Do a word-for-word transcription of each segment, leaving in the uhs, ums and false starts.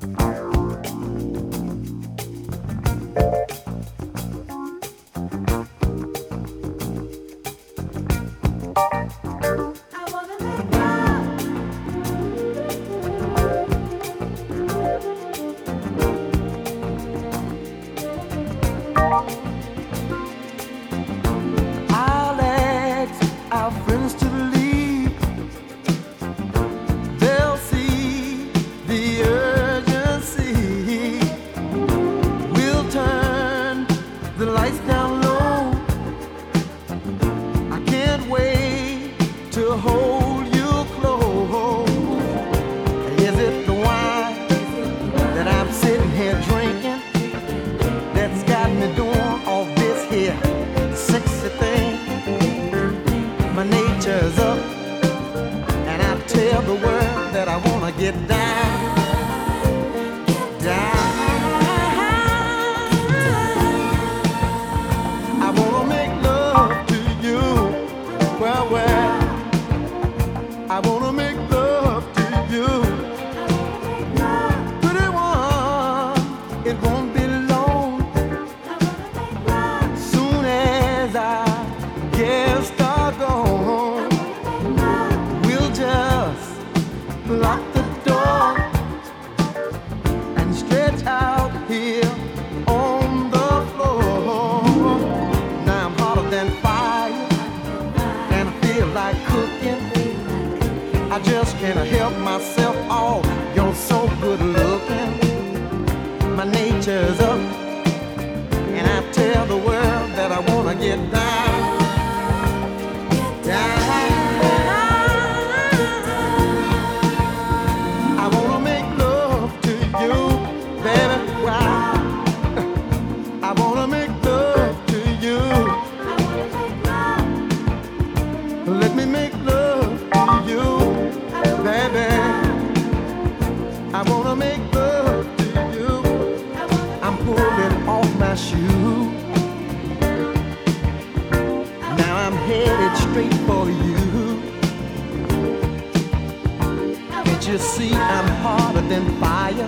I'll ask our friends to leave. They'll see the urgency. We'll turn the lights down low. I can't wait to hold you close. Is it the wine that I'm sitting here drinking that's got me doing all this here sexy thing? My nature's up, and I tell the world that I wanna get down, down. I wanna make love to you, well, well. I wanna make love to you, pretty one. It won't be long. Soon as I get start gone, we'll just lock the door and stretch out here on the floor. Now I'm hotter than fire, and I feel like cooking. I just can't help myself. Oh, you're so good looking. My nature's up, and I tell the world that I wanna get down, down. I wanna make love to you, baby. Wow. I wanna make love to you. Let me make love to you, baby. I wanna make love to you. I'm pulling off my shoe. Now I'm headed straight for you. Can't you see I'm hotter than fire?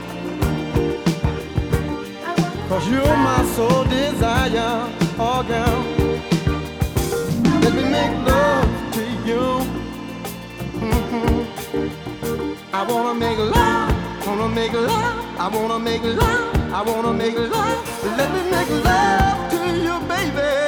'Cause you're my sole desire, oh girl. Let me make love to you. Mm-hmm. I wanna make love, wanna make love, I wanna make love, I wanna make love. Let me make love to you, baby.